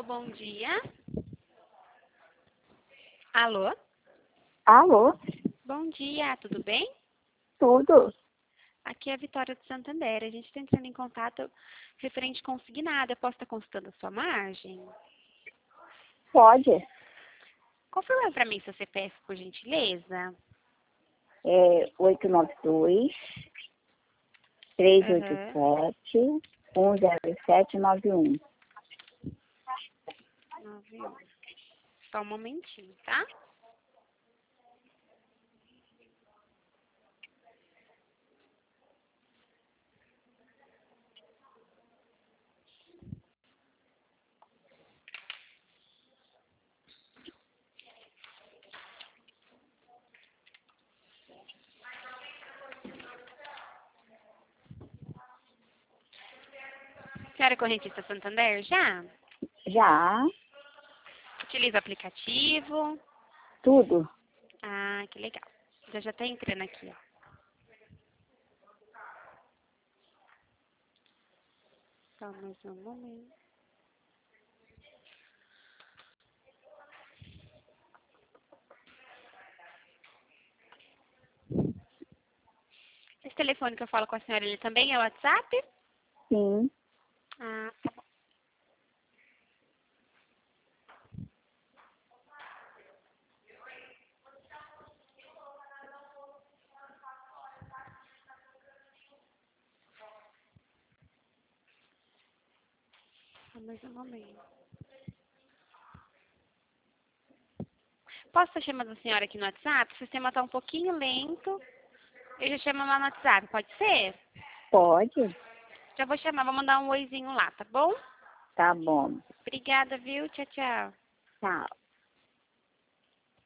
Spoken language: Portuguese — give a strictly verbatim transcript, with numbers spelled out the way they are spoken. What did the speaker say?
Alô, bom dia. Alô? Alô? Bom dia, tudo bem? Tudo? Aqui é a Vitória do Santander. A gente está entrando em contato referente consignada. Eu posso estar consultando a sua margem? Pode. Confirma para mim seu C P F, por gentileza. É oito nove dois, três oito Aham. sete, um zero sete nove um. nove um. Só um momentinho, tá? Senhora correntista Santander, já? Já? Utiliza o aplicativo? Tudo? Ah, que legal. Já já tá entrando aqui, ó. Só mais um momento. Esse telefone que eu falo com a senhora, ele também é o WhatsApp? Sim. Ah, tá bom. Só mais um momento. Posso estar chamando a senhora aqui no WhatsApp? O sistema está um pouquinho lento. Eu já chamo lá no WhatsApp, pode ser? Pode? Já vou chamar, vou mandar um oizinho lá, tá bom? Tá bom. Obrigada, viu? Tchau, tchau. Tchau.